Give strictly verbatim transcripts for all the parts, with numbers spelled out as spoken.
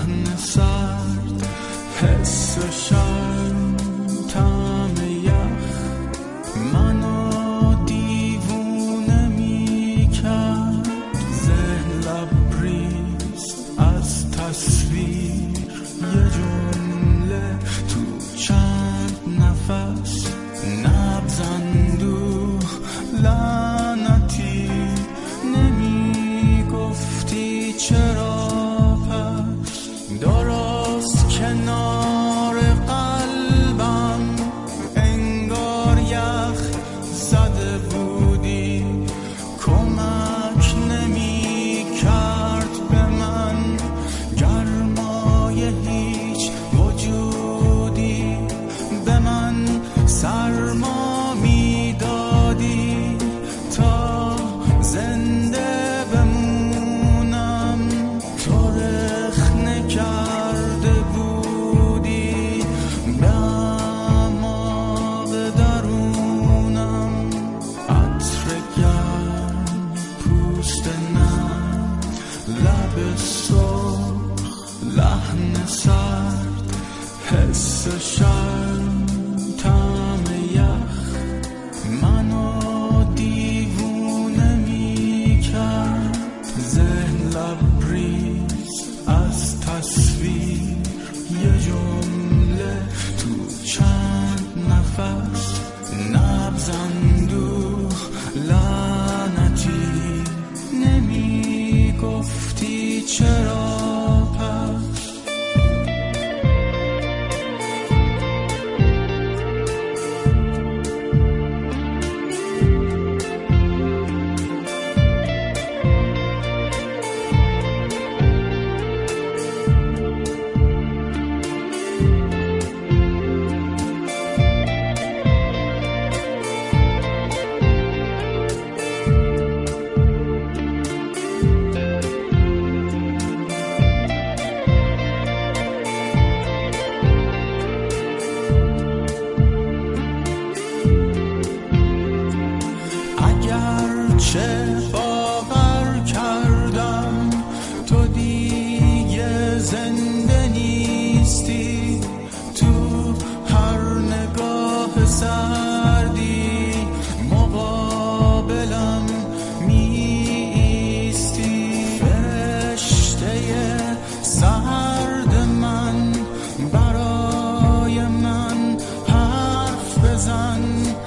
لحن سرد، حس شرم، طعم یخ منو دیوونه می کرد. ذهن لبریز از تصویر، یه جمله تو چند نفس، نبض اندوه لعنتی. نمی گفتی چرا پس، درست کنار قلبم انگار یخ زده بودی. کمک نمی کرد به من گرمای هیچ وجودی، به من سرما می دادی تا زنده بمونم. تو رخنه کرده بودی به اعماق درونم. عطر گرم، پوست نرم، لب سرخ، لحن سرد، حس شرم، طعم یخ منو دیوونه می کرد. ذهن لبریز از تصویر، یه جمله تو چند نفس، نبض اندوه لعنتی. نمی گفتی چرا پس. چه باور کردم تو دیگه زنده نیستی. تو هر نگاه سردی مقابلم می ایستی. رشته سرد من برای من حرف بزن،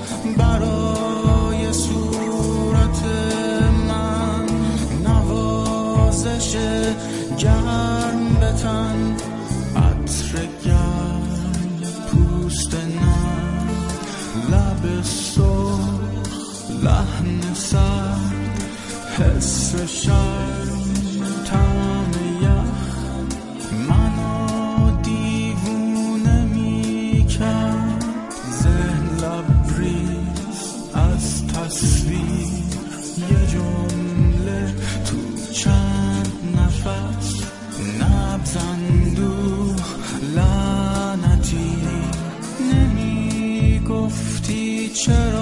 برای صورت من نوازش گرم بتن. عطر گرم، پوست نرم، لب سرخ، لحن سرد، حس شرم، طعم یخ منو دیوونه می کرد. ذهن لبریز از تصویر، یه جمله تو چند نفس، نبض اندوه لعنتی. نمی گفتی چرا